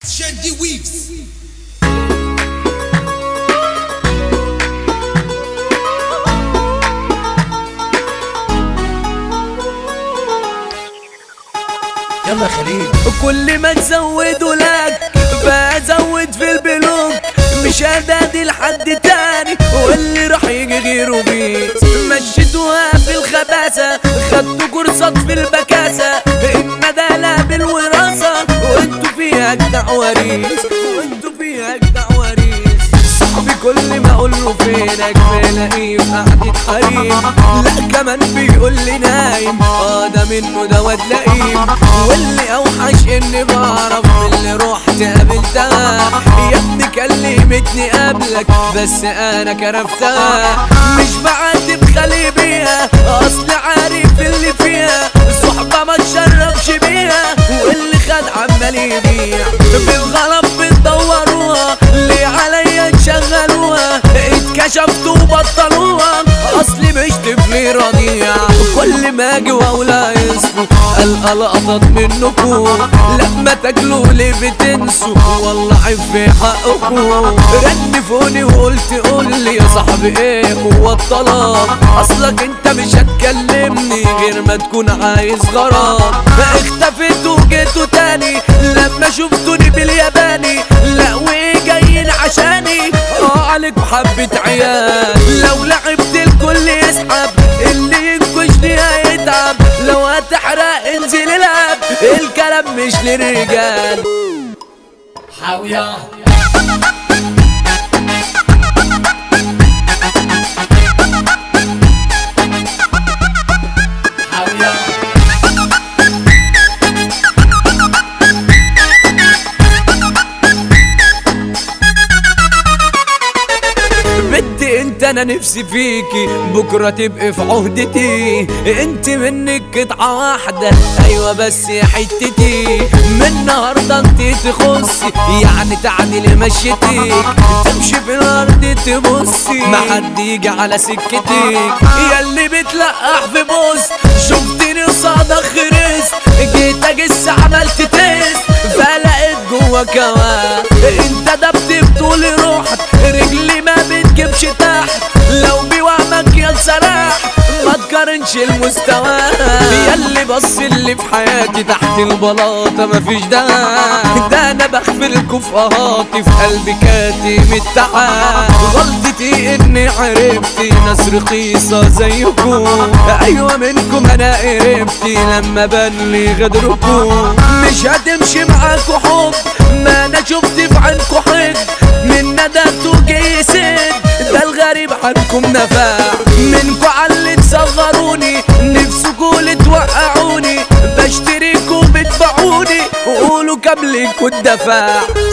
Shandy Weaves. يلا خليل. كل ما تزودوا لك بزود في البلوك، مش هدادي لحد تاني واللي راح يجي غيره بيه. مشيتوها في الخباثة، خدتوا كورسات في البكاسة، الندالة بالوراثة وانتوا فيها اجدع وريث، وانتوا فيها اجدع وريث. صاحبي كل ما اقوله فينك بلاقيه في قعدة حريم، لا كمان بيقول لي نايم، ده منه ده واد لئيم. واللي اوحش اني بعرف من اللي رحت قابلتها، يا ابني كلمتني قبلك بس انا كرفتها. مش بعاتب خلي بيها، اصل عارف اللي فيها، صحبة ما تشربش بيها، واللي خد عمال يبيع. بالغلط بتدوروها ليه عليا تشغلوها، اتكشفت وبطلوها، اصلي مش طفل رضيع. كل ما اجي واقولها يصفوا القلقطت منكم، لما تاكلوا ليه بتنسوا، والله عيب في حقكم. رنفوني وقلت قولي يا صاحبي ايه هو الطلب، اصلك انت مش هتكلمني غير ما تكون عايز غرام. اختفيتوا وجيتوا تاني لما شفتوني بالياباني، لا وايه جايين عشاني، عليك حبة عيال. لو لعبت الكل يسحب، اللي ينكشني هيتعب، لو هتحرق انزل العب، الكلام مش للرجال. حاوية حاوية بدي انت انا نفسي فيكي بكرة تبقي في عهدتي، انت منك قطعة واحدة ايوه بس يا حتتي، من النهاردة انت تخصي يعني تعدلي مشيتك، تمشي في الارض تبصي ما حد يجي على سكتك. ياللي بتلقح في بوست شفتني قصادك خرست، جيت اجس عملت تيست فلقيت جوا كواه، انت دبت بطولي روحك رجلي ما بتجيبش تحت، لو بوهمك يا سراح ما تقارنش المستوى. ياللي بص اللي في حياتي تحت البلاطة مفيش ده انا بغفلكوا في قهاتي، في قلبي كاتم التعب. غلطتي اني عرفتي ناس رخيصة زيكم، ايوه منكم انا قرفتي لما بان لي غدركم. مش هتمشي معاكوا حب، ما انا شفت في عينكوا حقد، من ندمتوا جاي سد، ده الغريب عنكم نفاع. منكوا عاللي تصغروني نفسكوا اللي توقعوني، بشتريكوا بتبيعوني وقولوا كام ليكوا الدفاع.